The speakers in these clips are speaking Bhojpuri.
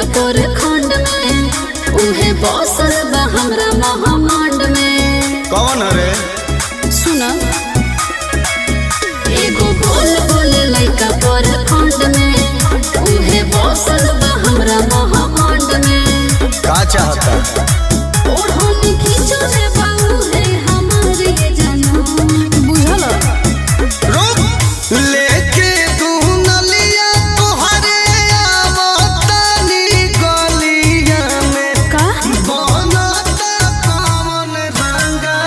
पर खंड में उहे बसल बा हमरा महामंड में। कौन रे? सुना एगो बोल बोल लइका पर खंड में उहे बसल बा हमरा महामंड में। का चाहता? ओढ़नी खींचो रे बाऊ है हमारे ये जानू बुझल। रुक लेके तू नलिया तोहरे आवतानी गलिया में का बनता कौन रंगा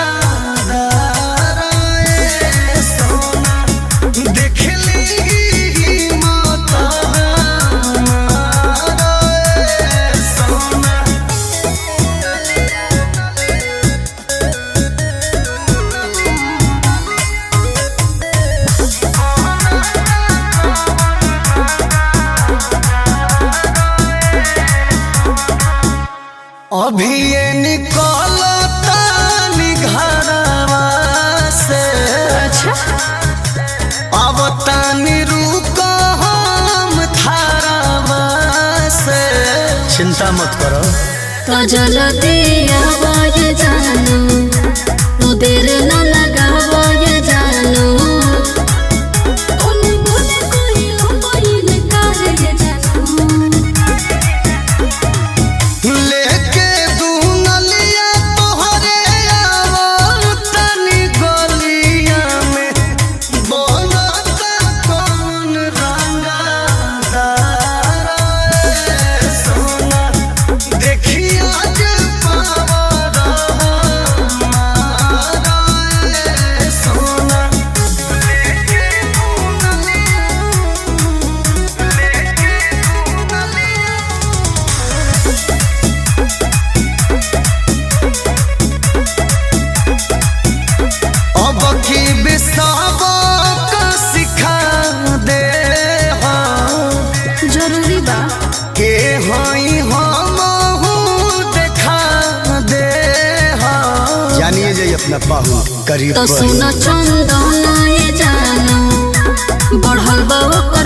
दाराए सोना देखली माता हमारा सोना। अभी ये निकलता निघरवा से अच्छा अब तानी रुको हम थारवा से। चिंता मत करो तो जल्दी आवाज जानू तू देर न लगावो ये जानू। उन बोले कोई लंबाई कर ये जानू लेके दू नलिया तोहरे आवतानी गलिया में बनता कौन रंगा दाराए सोना देखिया जे पावरा हमारा सोना। लेके दू नलिया अब की बिसाब का सिखा दे जरूरी बा के हई हम देखा दे। जानिए जाइए अपना बाहू करीब तो सुनो चंदन ये जानू बढ़ल बा